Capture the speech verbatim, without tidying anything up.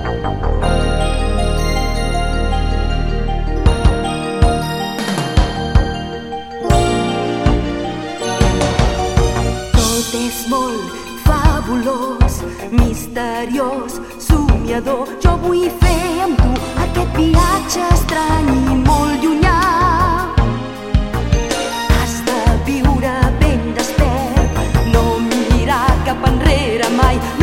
Tot és molt fabulós, misteriós, somiador. Jo vull fer amb tu aquest viatge estrany i molt llunyà. Has de viure ben despert, no mirar cap enrere mai.